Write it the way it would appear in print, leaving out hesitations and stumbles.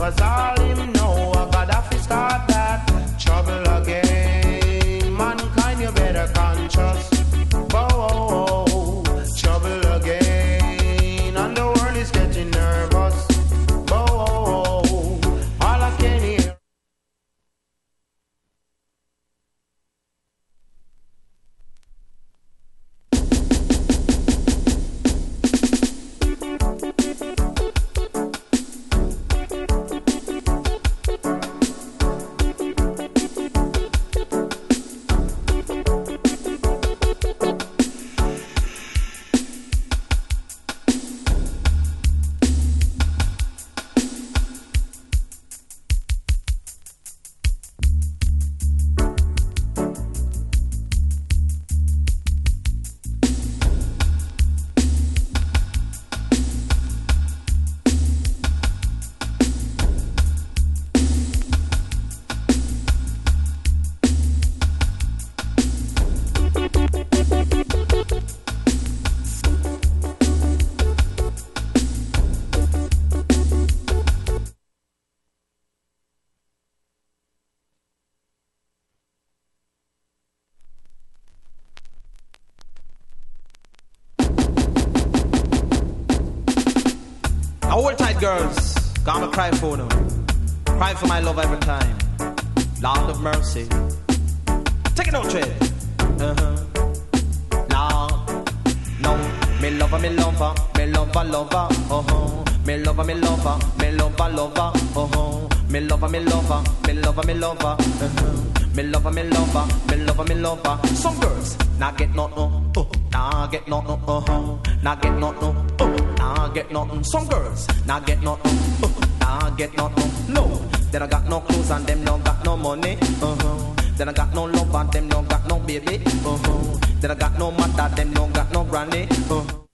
'cause all him know I gotta fi start that trouble again. Mankind, you better conscious. Oh, trouble again, and the world is getting nervous. Oh, all I can hear. Hold tight, girls. Gonna cry for them. Cry for my love every time. Lord of mercy. Take it out, Trey. Lord, no. Me lover, me lover, me lover, lover. Me lover, me lover, me lover, lover. Me lover, me lover, me lover, me lover. Me lover, me lover, me lover, me lover. Some girls not get nothing, nah get nothing, not get nothing, nah get nothing. Some girls not get nothing, nah get nothing. No, they don't got no clothes and them don't got no money. They don't got no love and them don't got no baby. They don't got no mother, them don't got no granny.